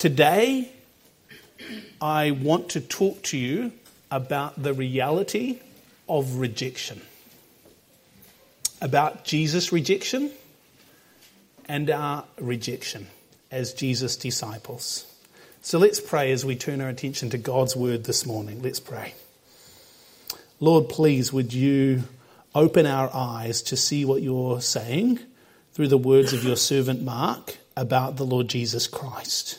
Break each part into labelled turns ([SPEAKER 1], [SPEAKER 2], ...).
[SPEAKER 1] Today, I want to talk to you about the reality of rejection, about Jesus' rejection and our rejection as Jesus' disciples. So let's pray as we turn our attention to God's word this morning. Let's pray. Lord, please, would you open our eyes to see what you're saying through the words of your servant Mark about the Lord Jesus Christ.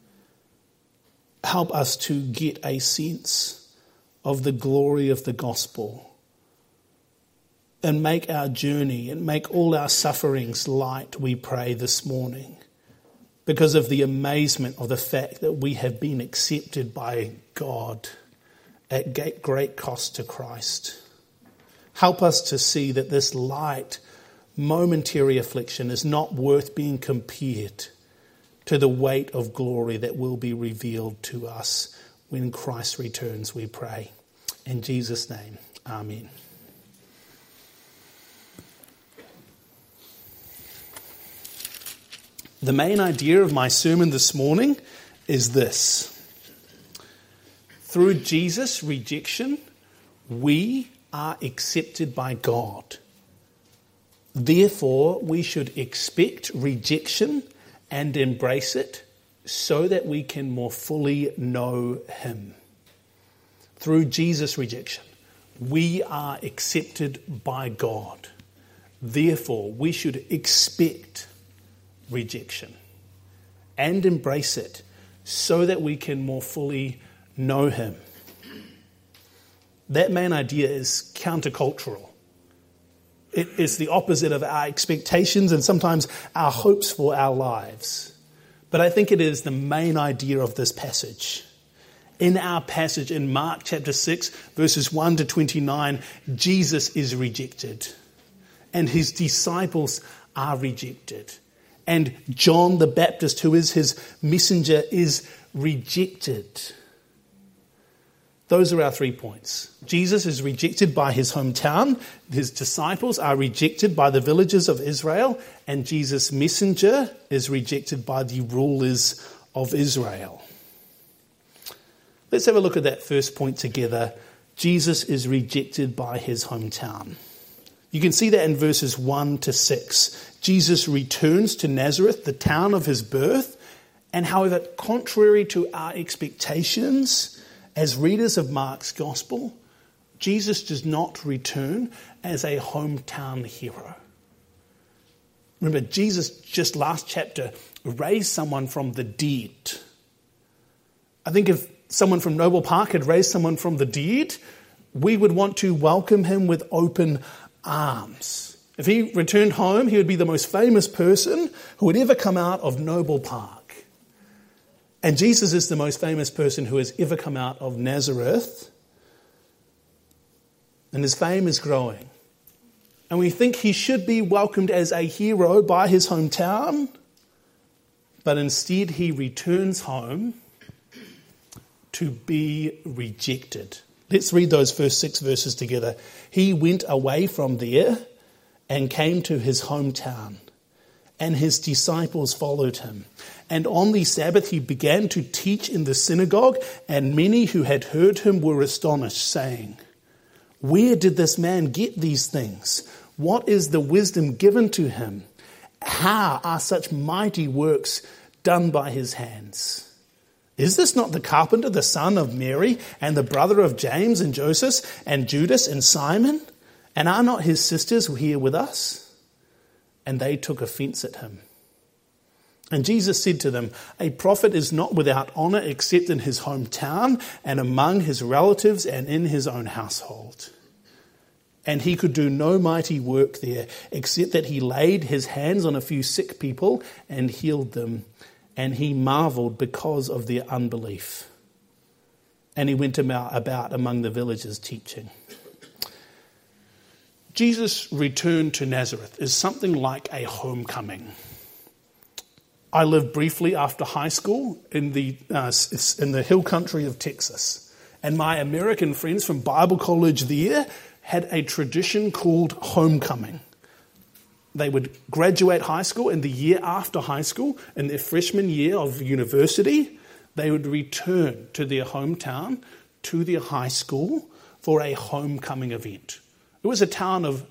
[SPEAKER 1] Help us to get a sense of the glory of the gospel and make our journey and make all our sufferings light, we pray this morning, because of the amazement of the fact that we have been accepted by God at great cost to Christ. Help us to see that this light, momentary affliction is not worth being compared to the weight of glory that will be revealed to us when Christ returns, we pray. In Jesus' name, amen. The main idea of my sermon this morning is this. Through Jesus' rejection, we are accepted by God. Therefore, we should expect rejection and embrace it so that we can more fully know him. Through Jesus' rejection, we are accepted by God. Therefore, we should expect rejection and embrace it so that we can more fully know him. That main idea is countercultural. It is the opposite of our expectations and sometimes our hopes for our lives. But I think it is the main idea of this passage. In our passage in Mark chapter 6, verses 1 to 29, Jesus is rejected and his disciples are rejected. And John the Baptist, who is his messenger, is rejected. Those are our 3 points. Jesus is rejected by his hometown. His disciples are rejected by the villages of Israel. And Jesus' messenger is rejected by the rulers of Israel. Let's have a look at that first point together. Jesus is rejected by his hometown. You can see that in verses 1 to 6. Jesus returns to Nazareth, the town of his birth. And however, contrary to our expectations, as readers of Mark's gospel, Jesus does not return as a hometown hero. Remember, Jesus just last chapter raised someone from the dead. I think if someone from Noble Park had raised someone from the dead, we would want to welcome him with open arms. If he returned home, he would be the most famous person who would ever come out of Noble Park. And Jesus is the most famous person who has ever come out of Nazareth. And his fame is growing. And we think he should be welcomed as a hero by his hometown. But instead he returns home to be rejected. Let's read those first 6 verses together. He went away from there and came to his hometown. And his disciples followed him. And on the Sabbath he began to teach in the synagogue, and many who had heard him were astonished, saying, "Where did this man get these things? What is the wisdom given to him? How are such mighty works done by his hands? Is this not the carpenter, the son of Mary, and the brother of James and Joseph, and Judas and Simon? And are not his sisters here with us?" And they took offense at him. And Jesus said to them, "A prophet is not without honor except in his hometown and among his relatives and in his own household." And he could do no mighty work there except that he laid his hands on a few sick people and healed them. And he marveled because of their unbelief. And he went about among the villages teaching. Jesus' return to Nazareth is something like a homecoming. I lived briefly after high school in the hill country of Texas. And my American friends from Bible college there had a tradition called homecoming. they would graduate high school, and the year after high school, in their freshman year of university, they would return to their hometown, to their high school, for a homecoming event. It was a time of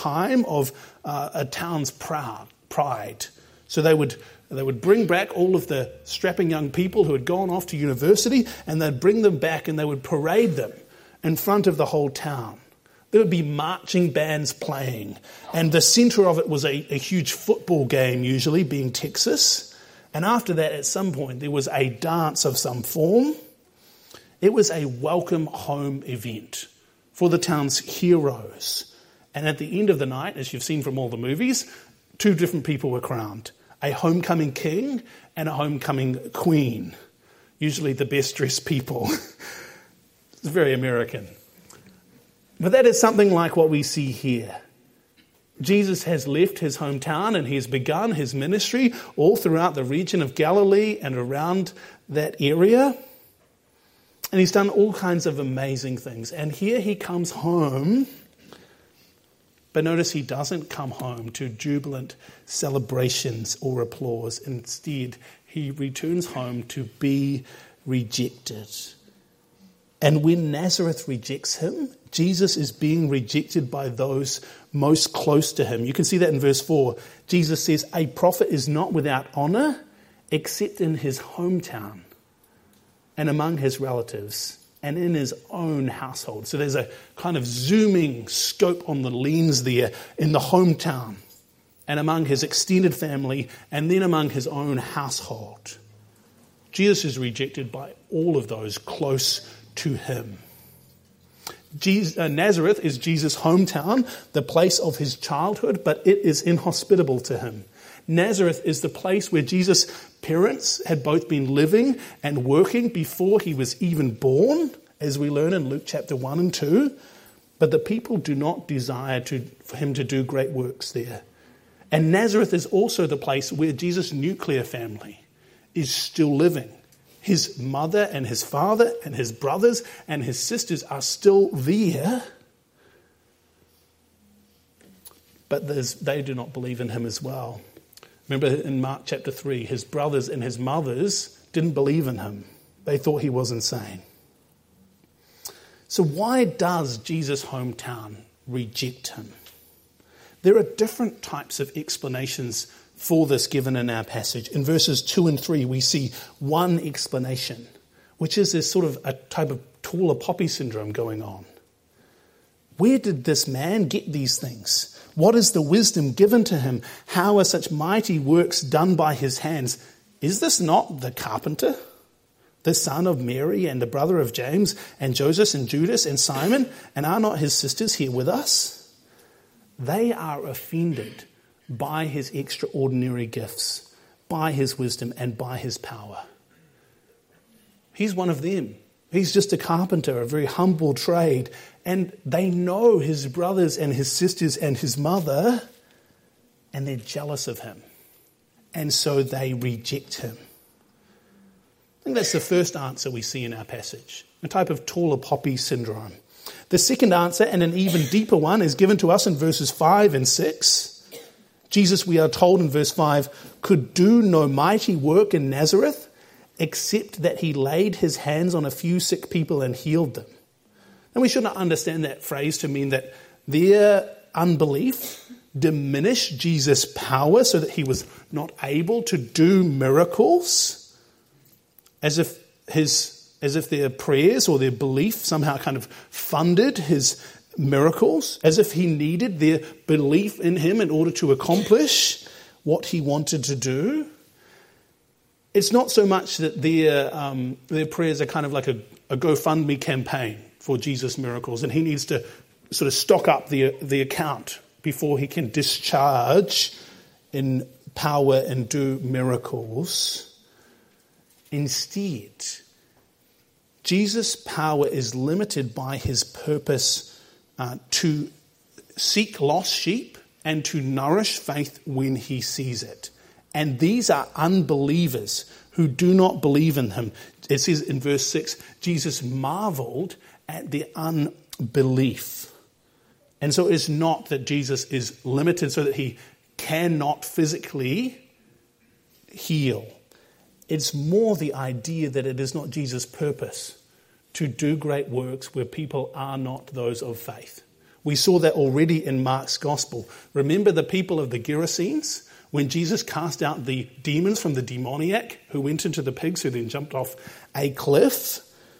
[SPEAKER 1] a town's pride. So they would bring back all of the strapping young people who had gone off to university, and they'd bring them back and they would parade them in front of the whole town. There would be marching bands playing, and the centre of it was a huge football game, usually being Texas. And after that, at some point, there was a dance of some form. It was a welcome home event for the town's heroes. And at the end of the night, as you've seen from all the movies, 2 different people were crowned. A homecoming king and a homecoming queen. Usually the best dressed people. It's very American. But that is something like what we see here. Jesus has left his hometown and he has begun his ministry all throughout the region of Galilee and around that area. And he's done all kinds of amazing things. And here he comes home. But notice he doesn't come home to jubilant celebrations or applause. Instead, he returns home to be rejected. And when Nazareth rejects him, Jesus is being rejected by those most close to him. You can see that in verse 4. Jesus says, "A prophet is not without honor except in his hometown and among his relatives and in his own household." So there's a kind of zooming scope on the lens there in the hometown and among his extended family and then among his own household. Jesus is rejected by all of those close to him. Nazareth is Jesus' hometown, the place of his childhood, but it is inhospitable to him. Nazareth is the place where Jesus' parents had both been living and working before he was even born, as we learn in Luke chapter 1 and 2. But the people do not desire for him to do great works there. And Nazareth is also the place where Jesus' nuclear family is still living. His mother and his father and his brothers and his sisters are still there. But they do not believe in him as well. Remember in Mark chapter 3, his brothers and his mothers didn't believe in him. They thought he was insane. So why does Jesus' hometown reject him? There are different types of explanations for this given in our passage. In verses 2 and 3, we see one explanation, which is this sort of a type of taller poppy syndrome going on. Where did this man get these things? What is the wisdom given to him? How are such mighty works done by his hands? Is this not the carpenter, the son of Mary and the brother of James and Joseph and Judas and Simon? And are not his sisters here with us? They are offended by his extraordinary gifts, by his wisdom and by his power. He's one of them. He's just a carpenter, a very humble trade. And they know his brothers and his sisters and his mother, and they're jealous of him. And so they reject him. I think that's the first answer we see in our passage, a type of taller poppy syndrome. The second answer, and an even deeper one, is given to us in verses 5 and 6. Jesus, we are told in verse 5, could do no mighty work in Nazareth except that he laid his hands on a few sick people and healed them. And we should not understand that phrase to mean that their unbelief diminished Jesus' power so that he was not able to do miracles, as if their prayers or their belief somehow kind of funded his miracles, as if he needed their belief in him in order to accomplish what he wanted to do. It's not so much that their prayers are kind of like a GoFundMe campaign for Jesus' miracles, and he needs to sort of stock up the account before he can discharge in power and do miracles. Instead, Jesus' power is limited by his purpose to seek lost sheep and to nourish faith when he sees it. And these are unbelievers who do not believe in him. It says in verse 6, Jesus marveled at their unbelief. And so it's not that Jesus is limited so that he cannot physically heal. It's more the idea that it is not Jesus' purpose to do great works where people are not those of faith. We saw that already in Mark's gospel. Remember the people of the Gerasenes? When Jesus cast out the demons from the demoniac who went into the pigs who then jumped off a cliff,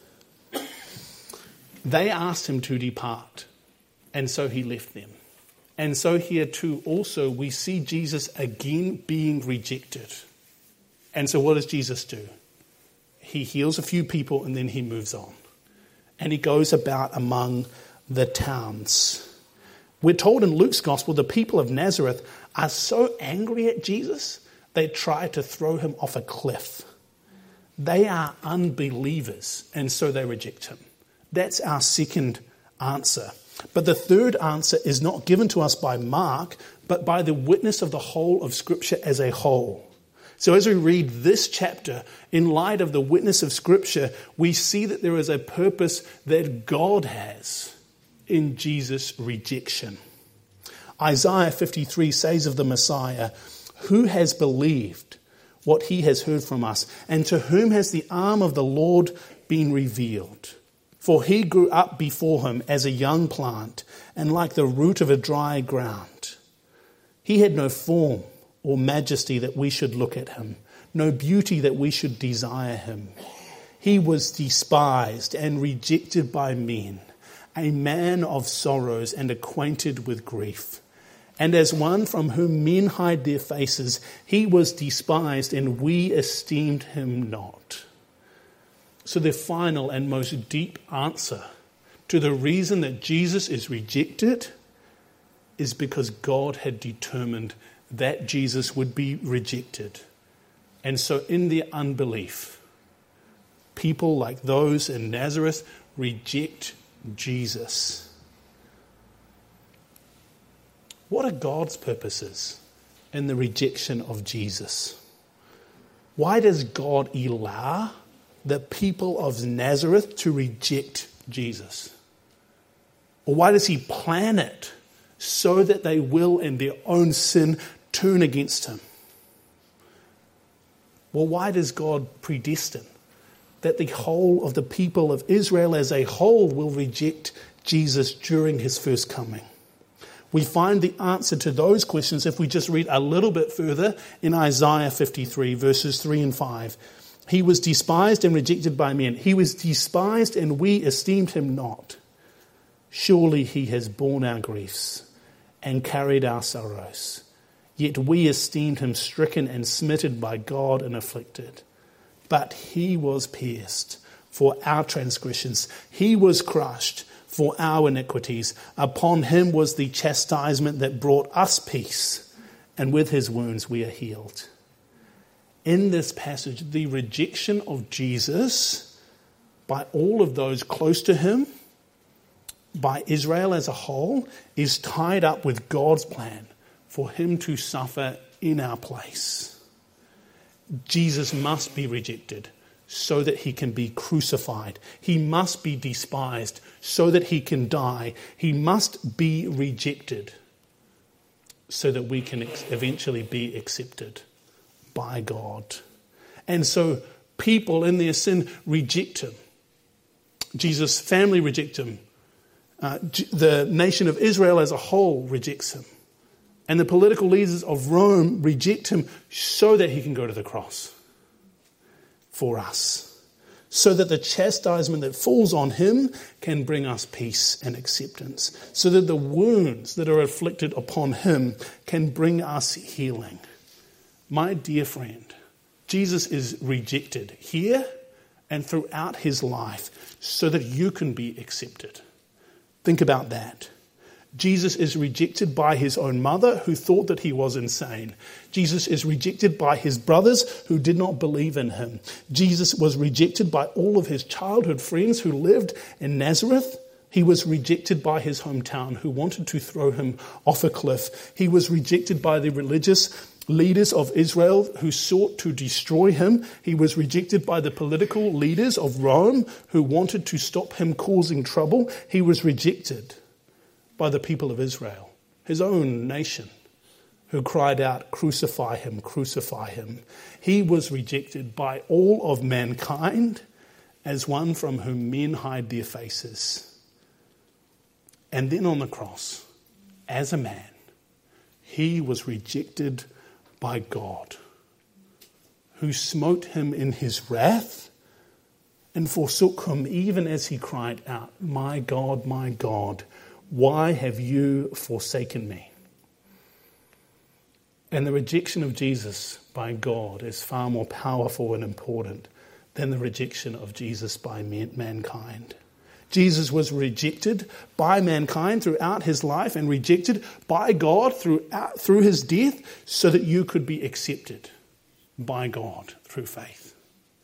[SPEAKER 1] they asked him to depart, and so he left them. And so here too also we see Jesus again being rejected. And so what does Jesus do? He heals a few people and then he moves on. And he goes about among the towns. We're told in Luke's gospel the people of Nazareth are so angry at Jesus they try to throw him off a cliff. They are unbelievers and so they reject him. That's our second answer. But the third answer is not given to us by Mark, but by the witness of the whole of Scripture as a whole. So as we read this chapter, in light of the witness of Scripture, we see that there is a purpose that God has in Jesus' rejection. Isaiah 53 says of the Messiah, "Who has believed what he has heard from us, and to whom has the arm of the Lord been revealed? For he grew up before him as a young plant, and like the root of a dry ground. He had no form or majesty that we should look at him, no beauty that we should desire him. He was despised and rejected by men, a man of sorrows and acquainted with grief. And as one from whom men hide their faces, he was despised, and we esteemed him not." So the final and most deep answer to the reason that Jesus is rejected is because God had determined that Jesus would be rejected. And so in their unbelief, people like those in Nazareth reject Jesus. What are God's purposes in the rejection of Jesus? Why does God allow the people of Nazareth to reject Jesus? Or why does he plan it so that they will in their own sin turn against him? Well, why does God predestine that the whole of the people of Israel as a whole will reject Jesus during his first coming? We find the answer to those questions if we just read a little bit further in Isaiah 53, verses 3 and 5. "He was despised and rejected by men. He was despised and we esteemed him not. Surely he has borne our griefs and carried our sorrows. Yet we esteemed him stricken and smitten by God and afflicted. But he was pierced for our transgressions. He was crushed for our iniquities. Upon him was the chastisement that brought us peace, and with his wounds we are healed." In this passage, the rejection of Jesus by all of those close to him, by Israel as a whole, is tied up with God's plan for him to suffer in our place. Jesus must be rejected so that he can be crucified. He must be despised so that he can die. He must be rejected so that we can eventually be accepted by God. And so people in their sin reject him. Jesus' family reject him. The nation of Israel as a whole rejects him. And the political leaders of Rome reject him so that he can go to the cross for us. So that the chastisement that falls on him can bring us peace and acceptance. So that the wounds that are inflicted upon him can bring us healing. My dear friend, Jesus is rejected here and throughout his life so that you can be accepted. Think about that. Jesus is rejected by his own mother who thought that he was insane. Jesus is rejected by his brothers who did not believe in him. Jesus was rejected by all of his childhood friends who lived in Nazareth. He was rejected by his hometown who wanted to throw him off a cliff. He was rejected by the religious leaders of Israel who sought to destroy him. He was rejected by the political leaders of Rome who wanted to stop him causing trouble. He was rejected by the people of Israel, his own nation, who cried out, "Crucify him, crucify him." He was rejected by all of mankind as one from whom men hide their faces. And then on the cross, as a man, he was rejected by God, who smote him in his wrath and forsook him even as he cried out, my God, why have you forsaken me?" And the rejection of Jesus by God is far more powerful and important than the rejection of Jesus by mankind. Jesus was rejected by mankind throughout his life and rejected by God through his death so that you could be accepted by God through faith.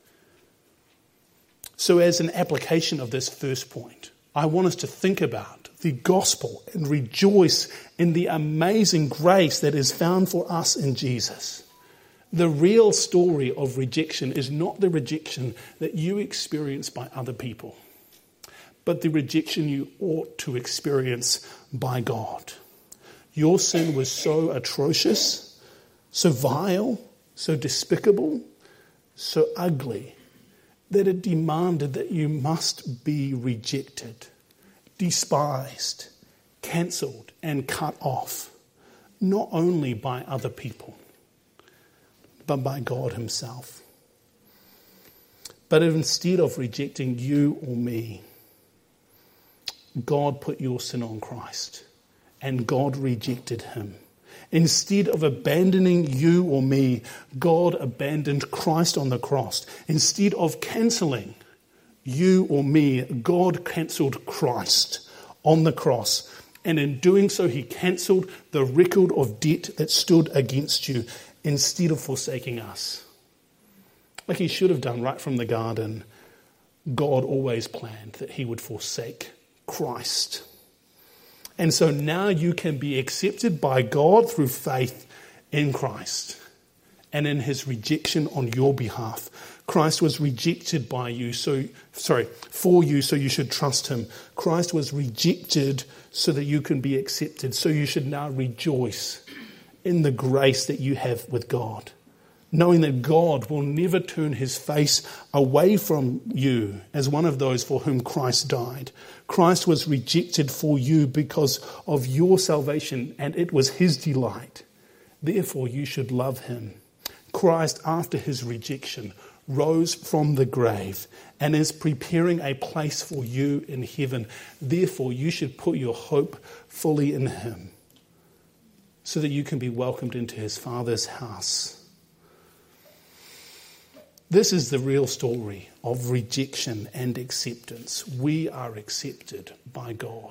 [SPEAKER 1] So as an application of this first point, I want us to think about the gospel and rejoice in the amazing grace that is found for us in Jesus. The real story of rejection is not the rejection that you experience by other people, but the rejection you ought to experience by God. Your sin was so atrocious, so vile, so despicable, so ugly, that it demanded that you must be rejected, despised, cancelled, and cut off, not only by other people, but by God himself. But instead of rejecting you or me, God put your sin on Christ, and God rejected him. Instead of abandoning you or me, God abandoned Christ on the cross. Instead of cancelling you or me, God cancelled Christ on the cross. And in doing so, he cancelled the record of debt that stood against you instead of forsaking us. Like he should have done right from the garden, God always planned that he would forsake Christ. And so now you can be accepted by God through faith in Christ and in his rejection on your behalf. Christ was rejected for you, so you should trust him. Christ was rejected so that you can be accepted. So you should now rejoice in the grace that you have with God, knowing that God will never turn his face away from you as one of those for whom Christ died. Christ was rejected for you because of your salvation, and it was his delight. Therefore, you should love him. Christ, after his rejection, rose from the grave and is preparing a place for you in heaven. Therefore, you should put your hope fully in him so that you can be welcomed into his Father's house. This is the real story of rejection and acceptance. We are accepted by God.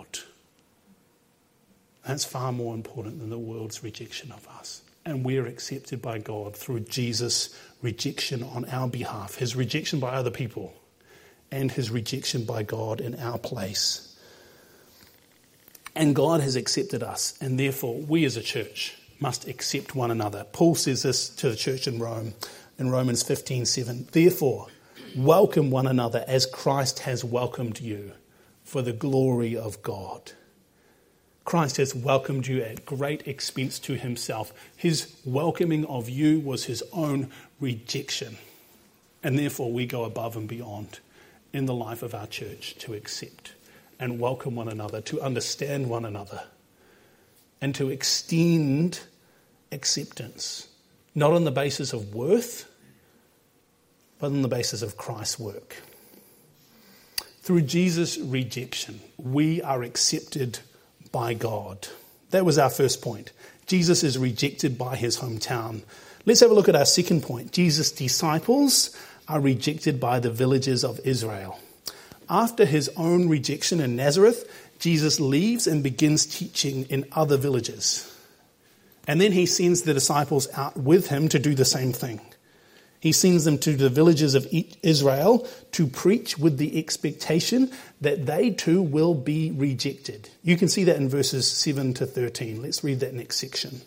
[SPEAKER 1] That's far more important than the world's rejection of us. And we are accepted by God through Jesus' rejection on our behalf, his rejection by other people, and his rejection by God in our place. And God has accepted us, and therefore we as a church must accept one another. Paul says this to the church in Rome. In Romans 15:7, therefore, welcome one another as Christ has welcomed you for the glory of God. Christ has welcomed you at great expense to himself. His welcoming of you was his own rejection. And therefore we go above and beyond in the life of our church to accept and welcome one another, to understand one another, and to extend acceptance. Not on the basis of worth, but on the basis of Christ's work. Through Jesus' rejection, we are accepted by God. That was our first point. Jesus is rejected by his hometown. Let's have a look at our second point. Jesus' disciples are rejected by the villagers of Israel. After his own rejection in Nazareth, Jesus leaves and begins teaching in other villages. And then he sends the disciples out with him to do the same thing. He sends them to the villages of Israel to preach with the expectation that they too will be rejected. You can see that in verses 7 to 13. Let's read that next section.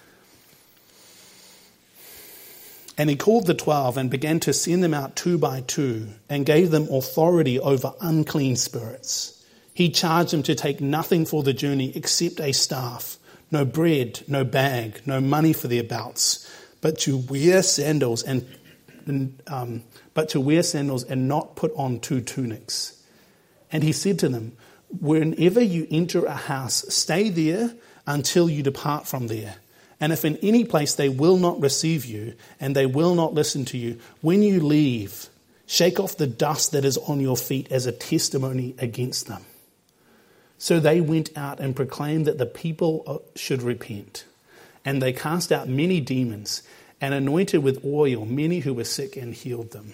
[SPEAKER 1] And he called the 12 and began to send them out 2 by 2 and gave them authority over unclean spirits. He charged them to take nothing for the journey except a staff, no bread, no bag, no money for their belts, but to wear sandals and not put on 2 tunics. And he said to them, whenever you enter a house, stay there until you depart from there. And if in any place they will not receive you, and they will not listen to you, when you leave, shake off the dust that is on your feet as a testimony against them. So they went out and proclaimed that the people should repent. And they cast out many demons and anointed with oil many who were sick and healed them.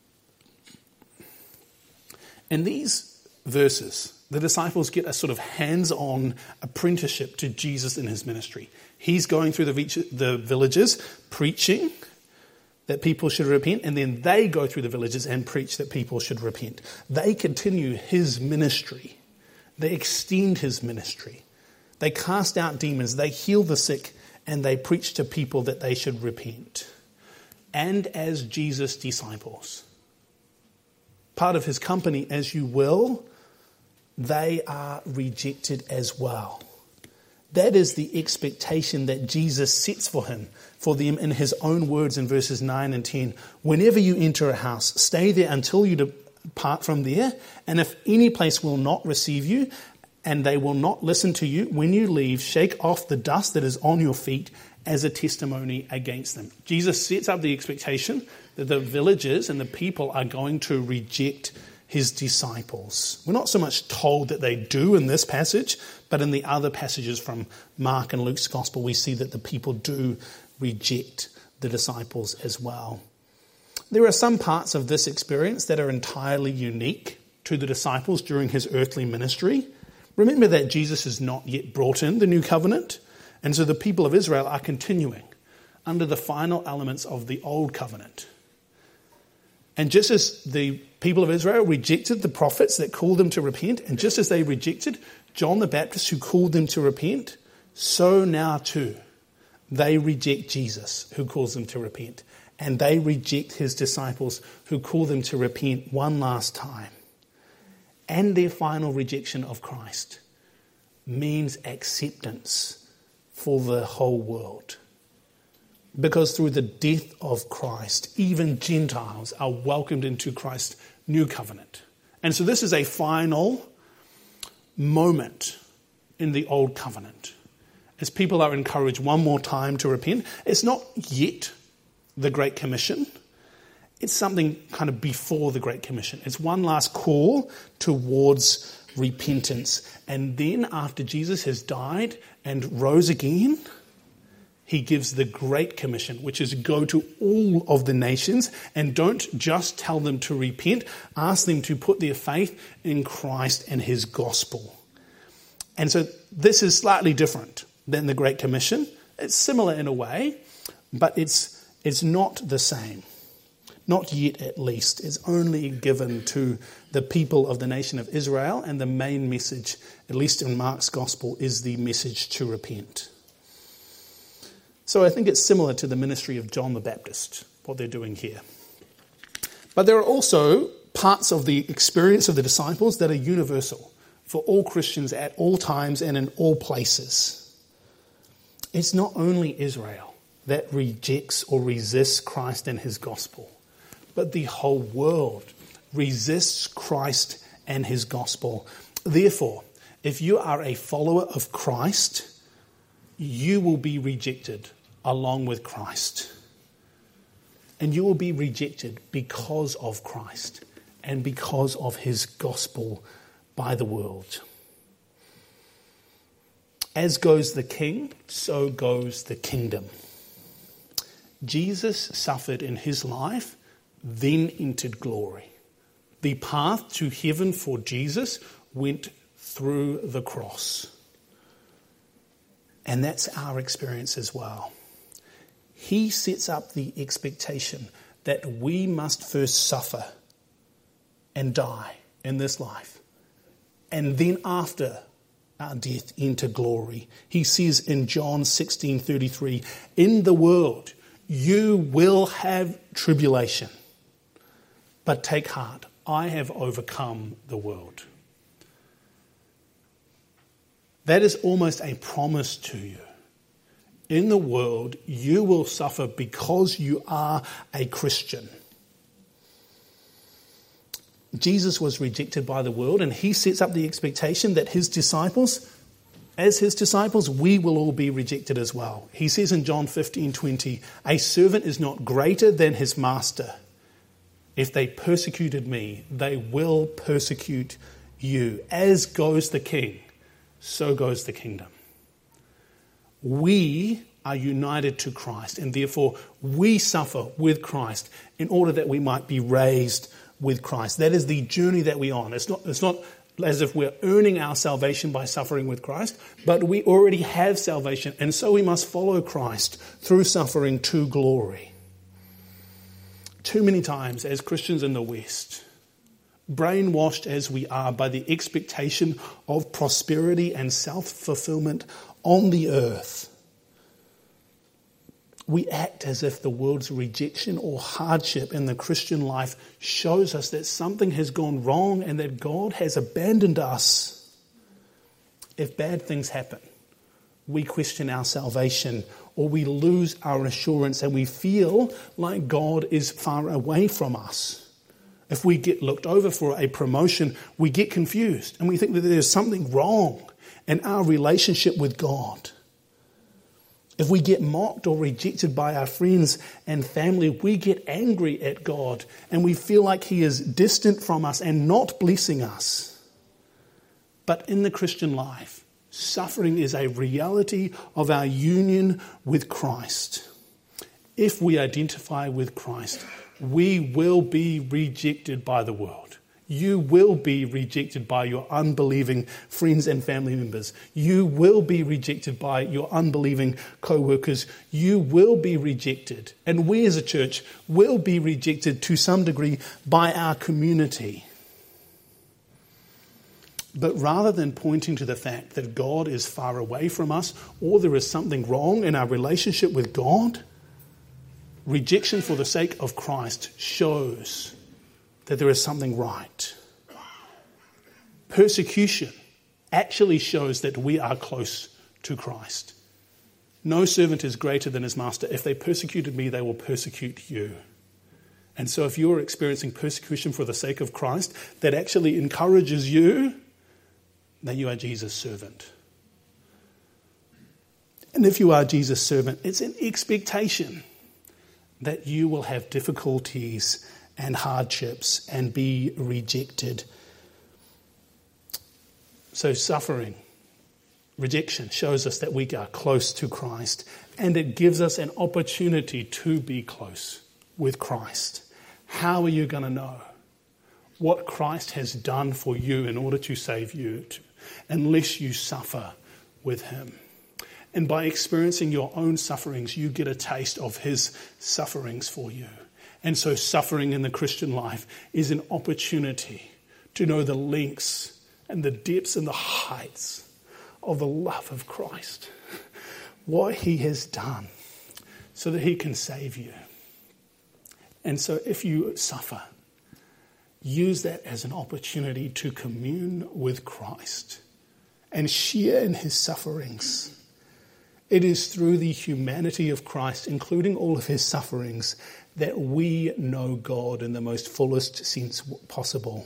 [SPEAKER 1] In these verses, the disciples get a sort of hands-on apprenticeship to Jesus in his ministry. He's going through the villages preaching that people should repent, and then they go through the villages and preach that people should repent. They continue his ministry. They extend his ministry. They cast out demons, they heal the sick, and they preach to people that they should repent. And as Jesus' disciples, part of his company, as you will, they are rejected as well. That is the expectation that Jesus sets for them in his own words in verses 9 and 10. Whenever you enter a house, stay there until you depart from there. And if any place will not receive you and they will not listen to you, when you leave, shake off the dust that is on your feet as a testimony against them. Jesus sets up the expectation that the villagers and the people are going to reject his disciples. We're not so much told that they do in this passage, but in the other passages from Mark and Luke's gospel, we see that the people do reject the disciples as well. There are some parts of this experience that are entirely unique to the disciples during his earthly ministry. Remember that Jesus has not yet brought in the new covenant, and so the people of Israel are continuing under the final elements of the old covenant. And just as the people of Israel rejected the prophets that called them to repent, and just as they rejected John the Baptist who called them to repent, so now too they reject Jesus who calls them to repent. And they reject his disciples who call them to repent one last time. And their final rejection of Christ means acceptance for the whole world. Because through the death of Christ, even Gentiles are welcomed into Christ's new covenant. And so this is a final moment in the old covenant, as people are encouraged one more time to repent. It's not yet the Great Commission. It's something kind of before the Great Commission. It's one last call towards repentance. And then after Jesus has died and rose again, he gives the Great Commission, which is go to all of the nations and don't just tell them to repent, ask them to put their faith in Christ and his gospel. And so this is slightly different than the Great Commission. It's similar in a way, but it's not the same. Not yet, at least. It's only given to the people of the nation of Israel, and the main message, at least in Mark's gospel, is the message to repent. So I think it's similar to the ministry of John the Baptist, what they're doing here. But there are also parts of the experience of the disciples that are universal for all Christians at all times and in all places. It's not only Israel that rejects or resists Christ and his gospel, but the whole world resists Christ and his gospel. Therefore, if you are a follower of Christ, you will be rejected along with Christ. And you will be rejected because of Christ and because of his gospel by the world. As goes the king, so goes the kingdom. Jesus suffered in his life, then entered glory. The path to heaven for Jesus went through the cross. And that's our experience as well. He sets up the expectation that we must first suffer and die in this life. And then after our death enter glory. He says in John 16:33, in the world you will have tribulation. But take heart, I have overcome the world. That is almost a promise to you. In the world, you will suffer because you are a Christian. Jesus was rejected by the world, and he sets up the expectation that his disciples, as his disciples, we will all be rejected as well. He says in John 15:20, "A servant is not greater than his master. If they persecuted me, they will persecute you. As goes the king, so goes the kingdom." We are united to Christ, and therefore we suffer with Christ in order that we might be raised with Christ. That is the journey that we're on. It's not as if we're earning our salvation by suffering with Christ, but we already have salvation, and so we must follow Christ through suffering to glory. Too many times as Christians in the West, brainwashed as we are by the expectation of prosperity and self-fulfillment on the earth, we act as if the world's rejection or hardship in the Christian life shows us that something has gone wrong and that God has abandoned us. If bad things happen, we question our salvation, or we lose our assurance and we feel like God is far away from us. If we get looked over for a promotion, we get confused and we think that there's something wrong in our relationship with God. If we get mocked or rejected by our friends and family, we get angry at God and we feel like he is distant from us and not blessing us. But in the Christian life, suffering is a reality of our union with Christ. If we identify with Christ, we will be rejected by the world. You will be rejected by your unbelieving friends and family members. You will be rejected by your unbelieving co-workers. You will be rejected. And we as a church will be rejected to some degree by our community. But rather than pointing to the fact that God is far away from us or there is something wrong in our relationship with God, rejection for the sake of Christ shows that there is something right. Persecution actually shows that we are close to Christ. No servant is greater than his master. If they persecuted me, they will persecute you. And so if you're experiencing persecution for the sake of Christ, that actually encourages you that you are Jesus' servant. And if you are Jesus' servant, it's an expectation that you will have difficulties and hardships and be rejected. So suffering, rejection shows us that we are close to Christ, and it gives us an opportunity to be close with Christ. How are you going to know what Christ has done for you in order to save you unless you suffer with him? And by experiencing your own sufferings, you get a taste of his sufferings for you. And so suffering in the Christian life is an opportunity to know the lengths and the depths and the heights of the love of Christ. What he has done so that he can save you. And so if you suffer, use that as an opportunity to commune with Christ and share in his sufferings. It is through the humanity of Christ, including all of his sufferings, that we know God in the most fullest sense possible.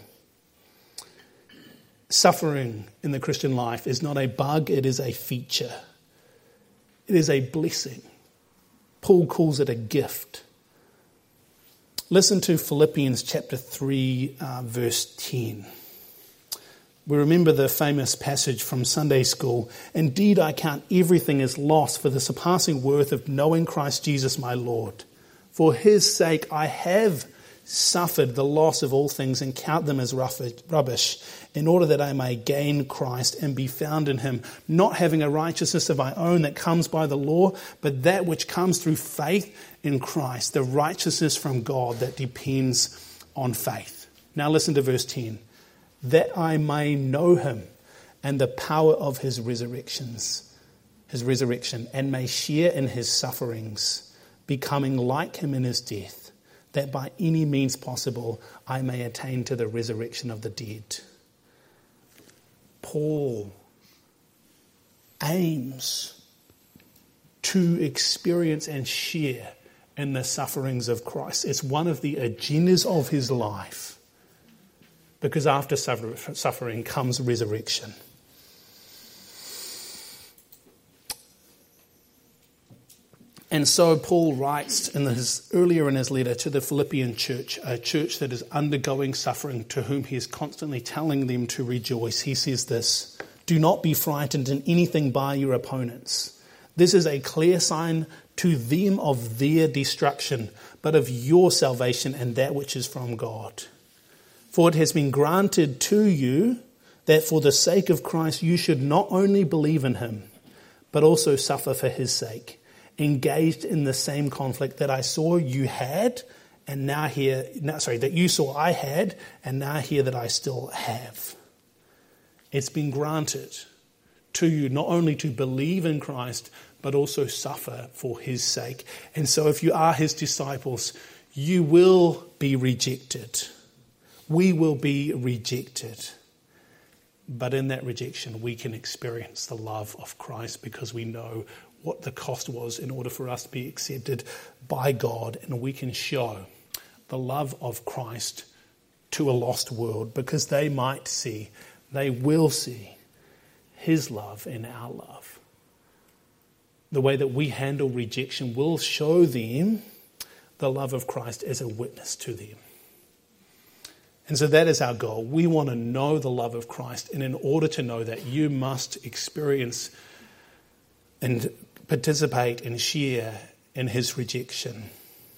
[SPEAKER 1] Suffering in the Christian life is not a bug, it is a feature. It is a blessing. Paul calls it a gift. Listen to Philippians chapter 3, verse 10. We remember the famous passage from Sunday school. Indeed, I count everything as loss for the surpassing worth of knowing Christ Jesus my Lord. For his sake I have suffered the loss of all things and count them as rubbish, in order that I may gain Christ and be found in him, not having a righteousness of my own that comes by the law, but that which comes through faith in Christ, the righteousness from God that depends on faith. Now listen to verse 10. That I may know him and the power of his resurrection, and may share in his sufferings, becoming like him in his death, that by any means possible I may attain to the resurrection of the dead. Paul aims to experience and share in the sufferings of Christ. It's one of the agendas of his life, because after suffering comes resurrection. And so Paul writes earlier in his letter to the Philippian church, a church that is undergoing suffering, to whom he is constantly telling them to rejoice. He says this: "Do not be frightened in anything by your opponents. This is a clear sign to them of their destruction, but of your salvation and that which is from God. For it has been granted to you that for the sake of Christ you should not only believe in him, but also suffer for his sake, engaged in the same conflict that I saw you had, and now hear, that you saw I had, and now hear that I still have." It's been granted to you not only to believe in Christ, but also suffer for his sake. And so if you are his disciples, you will be rejected. We will be rejected. But in that rejection, we can experience the love of Christ, because we know what the cost was in order for us to be accepted by God. And we can show the love of Christ to a lost world, because they will see his love in our love. The way that we handle rejection will show them the love of Christ as a witness to them. And so that is our goal. We want to know the love of Christ, and in order to know that, you must experience and participate and share in his rejection,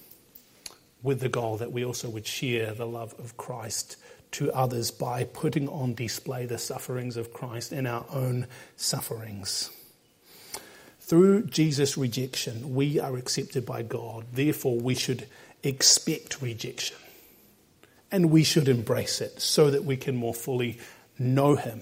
[SPEAKER 1] with the goal that we also would share the love of Christ to others by putting on display the sufferings of Christ in our own sufferings. Through Jesus' rejection, we are accepted by God. Therefore, we should expect rejection, and we should embrace it so that we can more fully know him.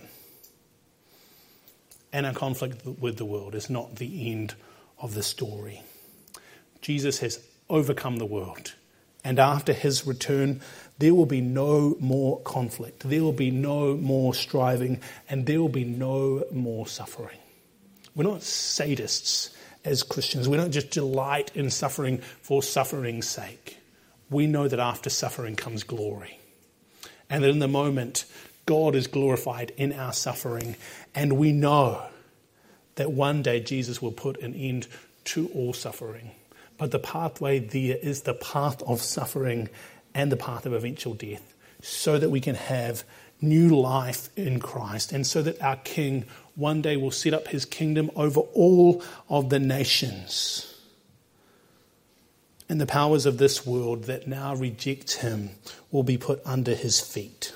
[SPEAKER 1] And our conflict with the world is not the end of the story. Jesus has overcome the world, and after his return, there will be no more conflict. There will be no more striving, and there will be no more suffering. We're not sadists as Christians. We don't just delight in suffering for suffering's sake. We know that after suffering comes glory, and that in the moment, God is glorified in our suffering, and we know that one day Jesus will put an end to all suffering. But the pathway there is the path of suffering and the path of eventual death, so that we can have new life in Christ, and so that our King one day will set up his kingdom over all of the nations. And the powers of this world that now reject him will be put under his feet.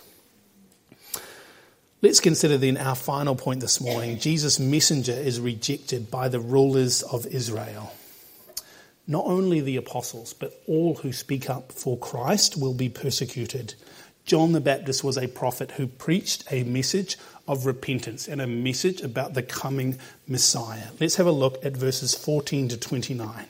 [SPEAKER 1] Let's consider then our final point this morning. Jesus' messenger is rejected by the rulers of Israel. Not only the apostles, but all who speak up for Christ will be persecuted. John the Baptist was a prophet who preached a message of repentance and a message about the coming Messiah. Let's have a look at verses 14 to 29.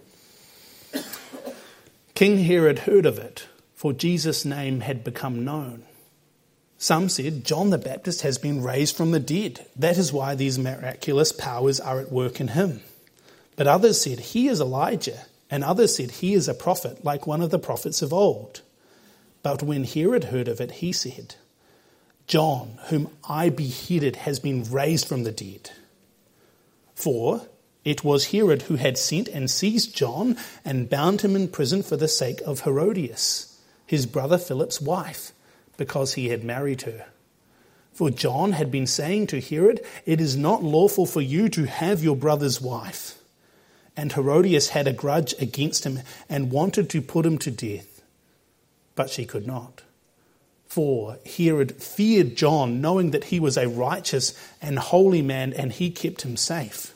[SPEAKER 1] King Herod heard of it, for Jesus' name had become known. Some said, "John the Baptist has been raised from the dead. That is why these miraculous powers are at work in him." But others said, "He is Elijah." And others said, "He is a prophet, like one of the prophets of old." But when Herod heard of it, he said, "John, whom I beheaded, has been raised from the dead." For it was Herod who had sent and seized John and bound him in prison for the sake of Herodias, his brother Philip's wife, because he had married her. For John had been saying to Herod, "It is not lawful for you to have your brother's wife." And Herodias had a grudge against him and wanted to put him to death, but she could not. For Herod feared John, knowing that he was a righteous and holy man, and he kept him safe.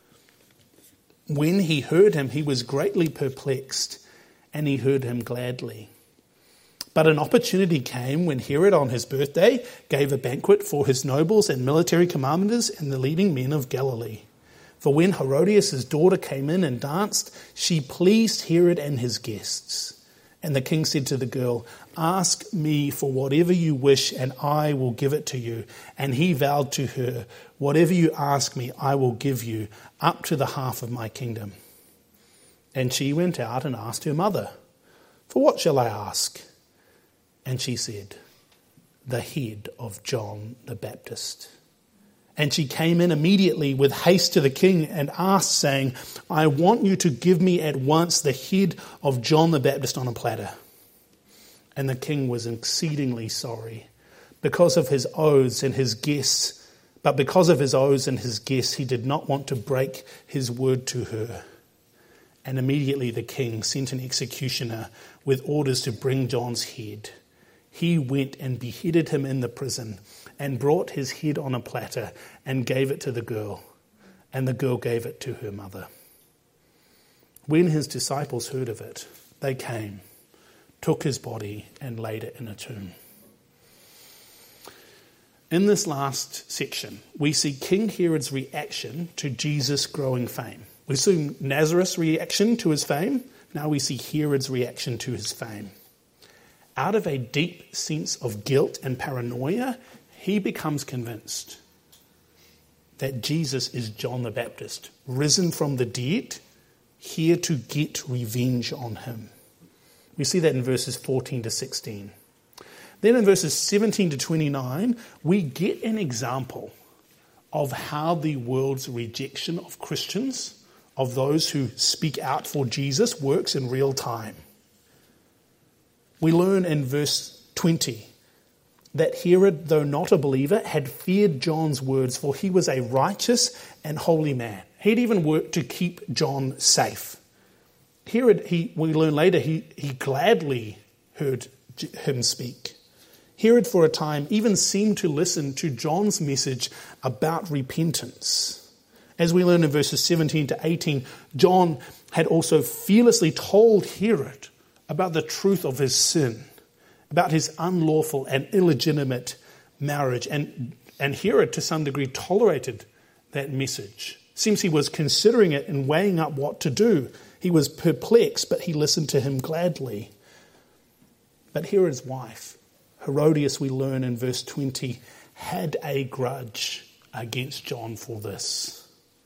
[SPEAKER 1] When he heard him, he was greatly perplexed, and he heard him gladly. But an opportunity came when Herod, on his birthday, gave a banquet for his nobles and military commanders and the leading men of Galilee. For when Herodias' daughter came in and danced, she pleased Herod and his guests. And the king said to the girl, "Ask me for whatever you wish, and I will give it to you." And he vowed to her, "Whatever you ask me, I will give you, up to the half of my kingdom." And she went out and asked her mother, "For what shall I ask?" And she said, "The head of John the Baptist." And she came in immediately with haste to the king and asked, saying, "I want you to give me at once the head of John the Baptist on a platter." And the king was exceedingly sorry because of his oaths and his guests. But because of his oaths and his guests, he did not want to break his word to her. And immediately the king sent an executioner with orders to bring John's head. He went and beheaded him in the prison, and brought his head on a platter and gave it to the girl, and the girl gave it to her mother. When his disciples heard of it, they came, took his body, and laid it in a tomb. In this last section, we see King Herod's reaction to Jesus' growing fame. We see Nazareth's reaction to his fame. Now we see Herod's reaction to his fame. Out of a deep sense of guilt and paranoia, he becomes convinced that Jesus is John the Baptist, risen from the dead, here to get revenge on him. We see that in verses 14 to 16. Then in verses 17 to 29, we get an example of how the world's rejection of Christians, of those who speak out for Jesus, works in real time. We learn in verse 20 that Herod, though not a believer, had feared John's words, for he was a righteous and holy man. He'd even worked to keep John safe. Herod, we learn later, he gladly heard him speak. Herod, for a time, even seemed to listen to John's message about repentance. As we learn in verses 17 to 18, John had also fearlessly told Herod about the truth of his sin, about his unlawful and illegitimate marriage. And Herod, to some degree, tolerated that message. Seems he was considering it and weighing up what to do. He was perplexed, but he listened to him gladly. But Herod's wife, Herodias, we learn in verse 20, had a grudge against John for this.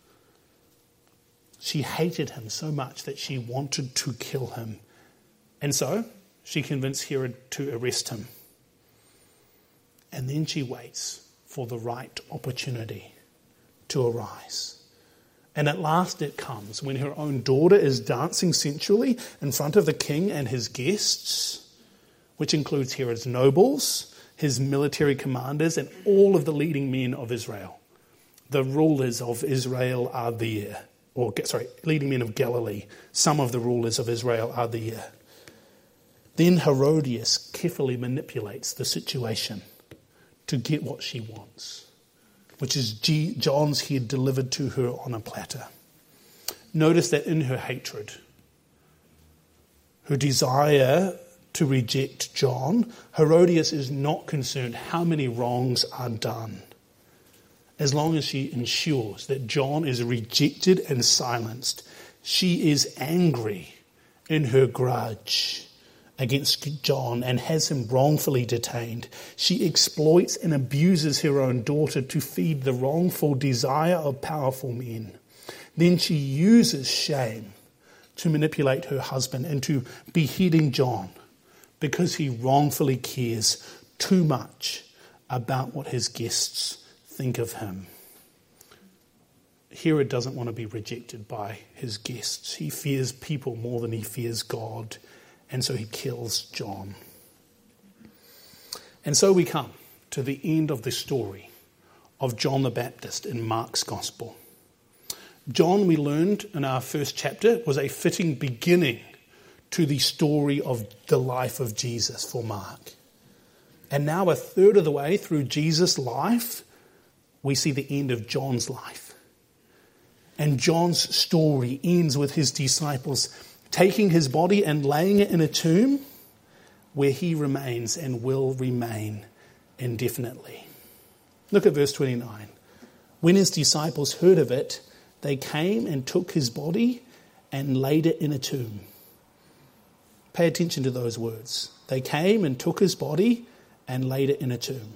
[SPEAKER 1] She hated him so much that she wanted to kill him. And so she convinced Herod to arrest him. And then she waits for the right opportunity to arise. And at last it comes when her own daughter is dancing sensually in front of the king and his guests, which includes Herod's nobles, his military commanders, and all of the leading men of Israel. The rulers of Israel are there. Leading men of Galilee. Some of the rulers of Israel are there. Then Herodias carefully manipulates the situation to get what she wants, which is John's head delivered to her on a platter. Notice that in her hatred, her desire to reject John, Herodias is not concerned how many wrongs are done, as long as she ensures that John is rejected and silenced. She is angry in her grudge against John and has him wrongfully detained. She exploits and abuses her own daughter to feed the wrongful desire of powerful men. Then she uses shame to manipulate her husband into beheading John because he wrongfully cares too much about what his guests think of him. Herod doesn't want to be rejected by his guests. He fears people more than he fears God. And so he kills John. And so we come to the end of the story of John the Baptist in Mark's Gospel. John, we learned in our first chapter, was a fitting beginning to the story of the life of Jesus for Mark. And now a third of the way through Jesus' life, we see the end of John's life. And John's story ends with his disciples taking his body and laying it in a tomb where he remains and will remain indefinitely. Look at verse 29. When his disciples heard of it, they came and took his body and laid it in a tomb. Pay attention to those words. They came and took his body and laid it in a tomb.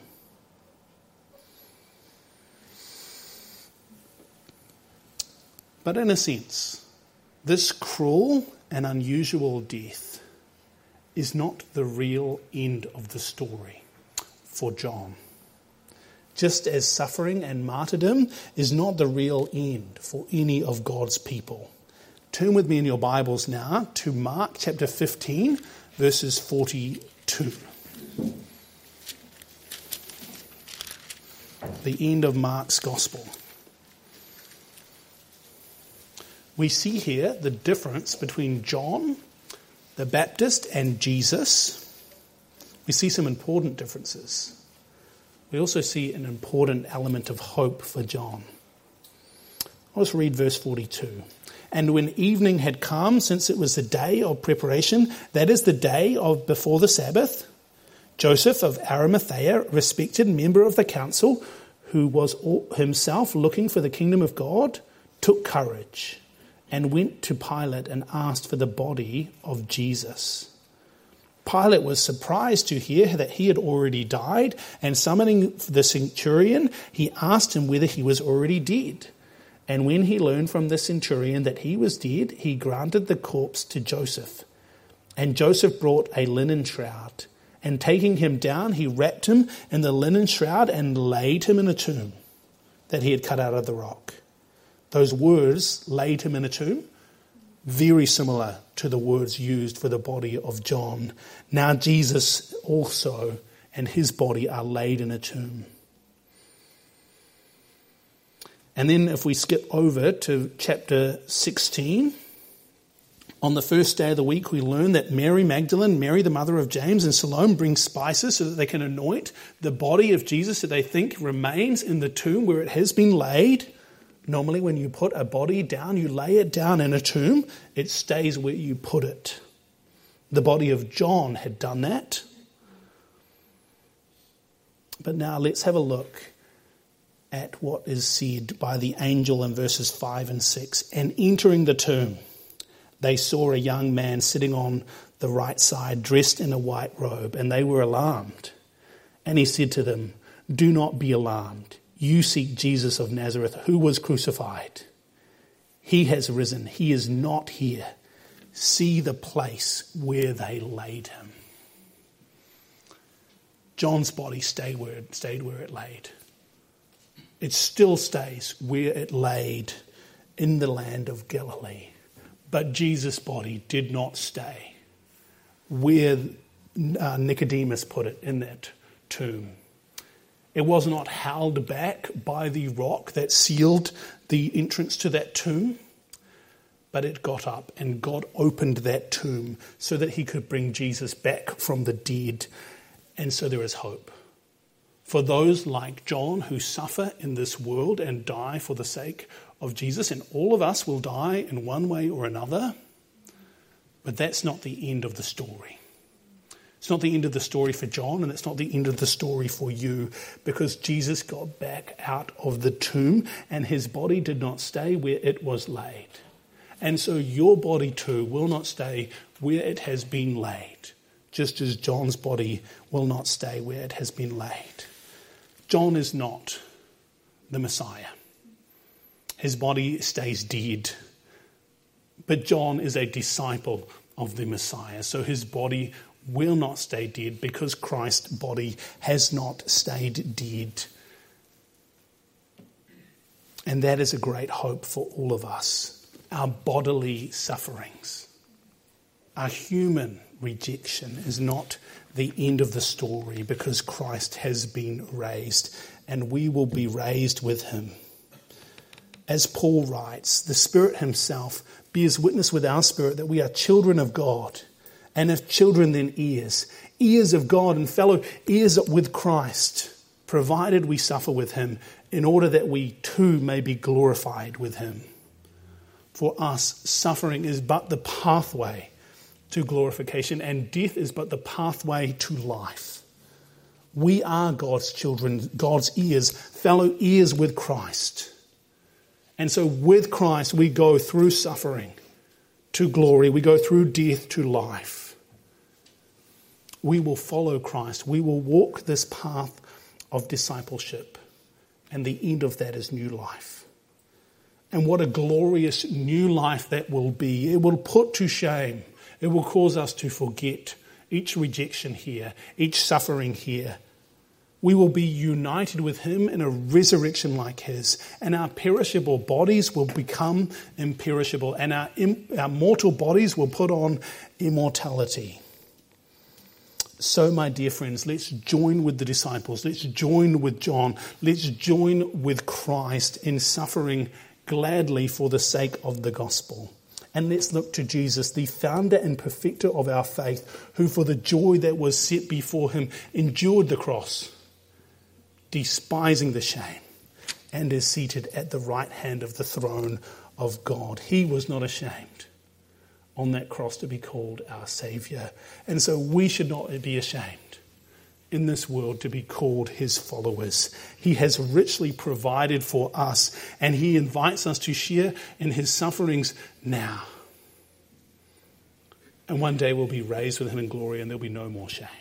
[SPEAKER 1] But in a sense, this cruel and unusual death is not the real end of the story for John. Just as suffering and martyrdom is not the real end for any of God's people. Turn with me in your Bibles now to Mark chapter 15, verses 42. The end of Mark's Gospel. We see here the difference between John the Baptist and Jesus. We see some important differences. We also see an important element of hope for John. Let's read verse 42. And when evening had come, since it was the day of preparation, that is the day of before the Sabbath, Joseph of Arimathea, respected member of the council, who was himself looking for the kingdom of God, took courage and went to Pilate and asked for the body of Jesus. Pilate was surprised to hear that he had already died, and summoning the centurion, he asked him whether he was already dead. And when he learned from the centurion that he was dead, he granted the corpse to Joseph. And Joseph brought a linen shroud, and taking him down, he wrapped him in the linen shroud and laid him in a tomb that he had cut out of the rock. Those words, laid him in a tomb, very similar to the words used for the body of John. Now Jesus also and his body are laid in a tomb. And then if we skip over to chapter 16, on the first day of the week we learn that Mary Magdalene, Mary the mother of James, and Salome bring spices so that they can anoint the body of Jesus that they think remains in the tomb where it has been laid. Normally when you put a body down, you lay it down in a tomb, it stays where you put it. The body of John had done that. But now let's have a look at what is said by the angel in verses 5 and 6. And entering the tomb, they saw a young man sitting on the right side, dressed in a white robe, and they were alarmed. And he said to them, "Do not be alarmed. You seek Jesus of Nazareth, who was crucified. He has risen. He is not here. See the place where they laid him." John's body stayed where it laid. It still stays where it laid in the land of Galilee. But Jesus' body did not stay where Nicodemus put it in that tomb. It was not held back by the rock that sealed the entrance to that tomb, but it got up and God opened that tomb so that he could bring Jesus back from the dead. And so there is hope for those like John who suffer in this world and die for the sake of Jesus. And all of us will die in one way or another, but that's not the end of the story. It's not the end of the story for John, and it's not the end of the story for you, because Jesus got back out of the tomb and his body did not stay where it was laid. And so your body too will not stay where it has been laid, just as John's body will not stay where it has been laid. John is not the Messiah. His body stays dead. But John is a disciple of the Messiah, so his body will not stay dead because Christ's body has not stayed dead. And that is a great hope for all of us. Our bodily sufferings, our human rejection is not the end of the story, because Christ has been raised and we will be raised with him. As Paul writes, the Spirit himself bears witness with our spirit that we are children of God. And if children, then heirs, heirs of God and fellow heirs with Christ, provided we suffer with him, in order that we too may be glorified with him. For us, suffering is but the pathway to glorification, and death is but the pathway to life. We are God's children, God's heirs, fellow heirs with Christ. And so with Christ we go through suffering to glory, we go through death to life. we will follow Christ. We will walk this path of discipleship. And the end of that is new life. And what a glorious new life that will be. It will put to shame. It will cause us to forget each rejection here, each suffering here. We will be united with him in a resurrection like his, and our perishable bodies will become imperishable, and our mortal bodies will put on immortality. So, my dear friends, let's join with the disciples. Let's join with John. Let's join with Christ in suffering gladly for the sake of the gospel. And let's look to Jesus, the founder and perfecter of our faith, who for the joy that was set before him endured the cross, despising the shame, and is seated at the right hand of the throne of God. He was not ashamed on that cross to be called our Saviour. And so we should not be ashamed in this world to be called his followers. He has richly provided for us, and he invites us to share in his sufferings now. And one day we'll be raised with him in glory, and there'll be no more shame.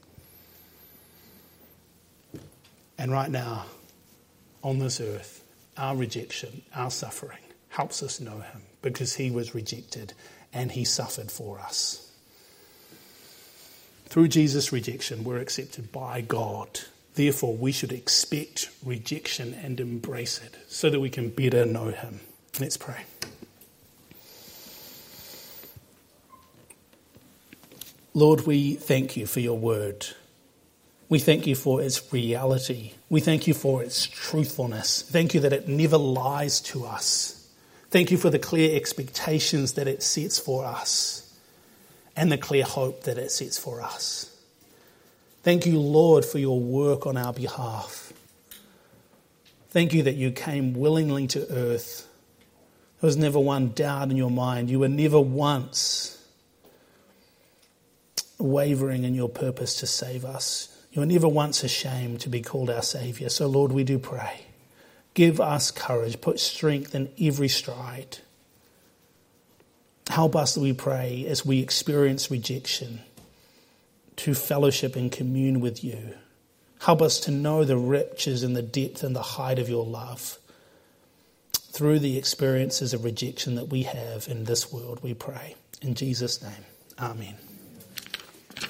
[SPEAKER 1] And right now, on this earth, our rejection, our suffering, helps us know him, because he was rejected and he suffered for us. Through Jesus' rejection, we're accepted by God. Therefore, we should expect rejection and embrace it so that we can better know him. Let's pray. Lord, we thank you for your word. We thank you for its reality. We thank you for its truthfulness. Thank you that it never lies to us. Thank you for the clear expectations that it sets for us and the clear hope that it sets for us. Thank you, Lord, for your work on our behalf. Thank you that you came willingly to earth. There was never one doubt in your mind. You were never once wavering in your purpose to save us. You were never once ashamed to be called our Saviour. So, Lord, we do pray. Give us courage. Put strength in every stride. Help us, we pray, as we experience rejection, to fellowship and commune with you. Help us to know the riches and the depth and the height of your love. Through the experiences of rejection that we have in this world, we pray. In Jesus' name, amen.